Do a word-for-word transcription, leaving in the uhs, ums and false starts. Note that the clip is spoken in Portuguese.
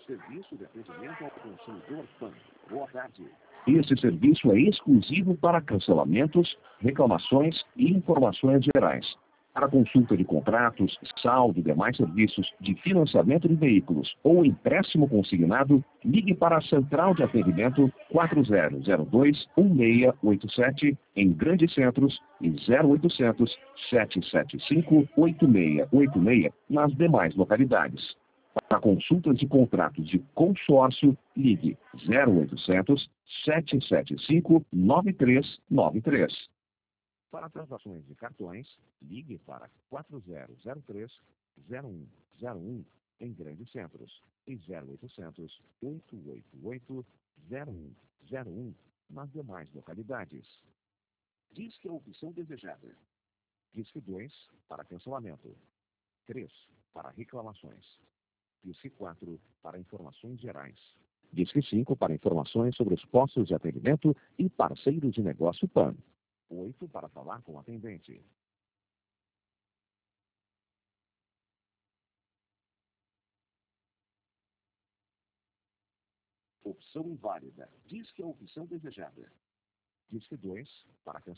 Serviço de atendimento ao consumidor PAN. Boa tarde. Esse serviço é exclusivo para cancelamentos, reclamações e informações gerais. Para consulta de contratos, saldo e demais serviços de financiamento de veículos ou empréstimo consignado, ligue para a Central de Atendimento quatro zero zero dois, um seis oito sete em Grandes Centros e zero oitocentos, sete sete cinco, oito seis oito seis nas demais localidades. Para consultas de contratos de consórcio, ligue zero oitocentos, sete sete cinco, nove três nove três. Para transações de cartões, ligue para quatro zero zero três, zero um zero um em Grandes Centros e zero oitocentos, oito oito oito, zero um zero um nas demais localidades. Disque a opção desejada. Disque dois para cancelamento. três para reclamações. Disque quatro para informações gerais. Disque cinco para informações sobre os postos de atendimento e parceiros de negócio PAN. oito para falar com o atendente. Opção inválida. Disque a opção desejada. Disque dois para cancelamento.